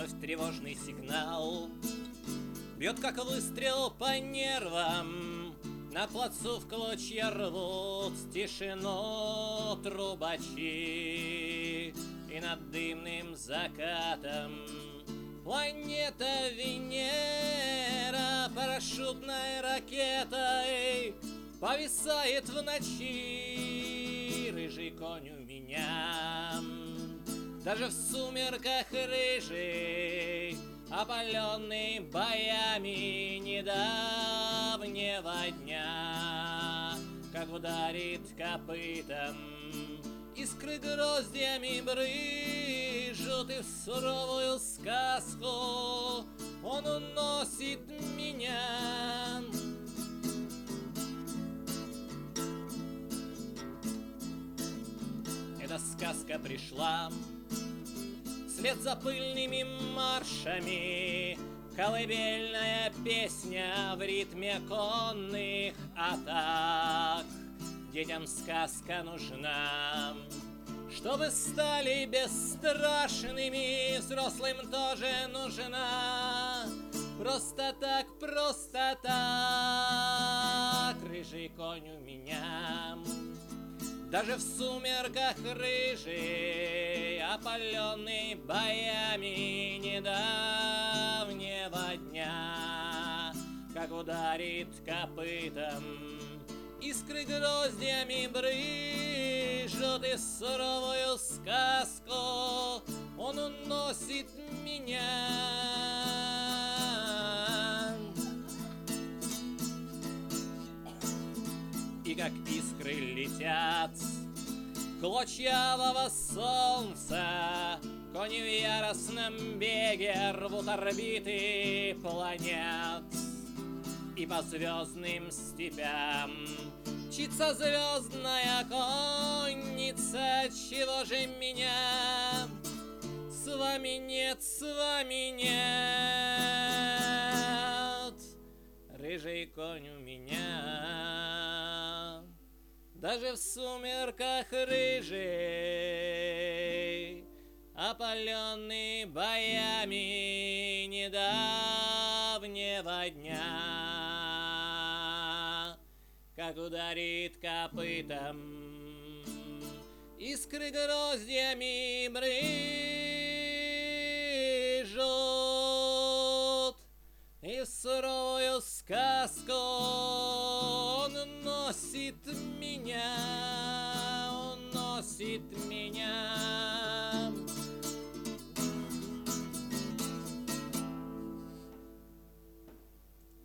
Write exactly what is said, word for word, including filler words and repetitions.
Вновь тревожный сигнал бьет, как выстрел по нервам. На плацу в клочья рвут тишину трубачи. И над дымным закатом планета Венера парашютной ракетой повисает в ночи. Рыжий конь у меня, даже в сумерках рыжий, опаленный боями недавнего дня. Как ударит копытом, искры гроздьями брызжут, и в суровую сказку он уносит меня. Эта сказка пришла вслед за пыльными маршами, колыбельная песня в ритме конных атак. Детям сказка нужна, чтобы стали бесстрашными, взрослым тоже нужна. Просто так, просто так, рыжий конь у меня, даже в сумерках рыжий, опаленный боями недавнего дня. Как ударит копытом, искры гроздьями брызжут, и суровую сказку он уносит меня. И как искры летят клочья алого солнца, кони в яростном беге рвут орбиты планет. И по звездным степям мчится звездная конница. Чего же меня с вами нет, с вами нет? Рыжий конь у меня, даже в сумерках рыжий, опаленный боями недавнего дня. Как ударит копытом, искры гроздьями брызжут, и в суровую сказку он носит меня, он носит меня.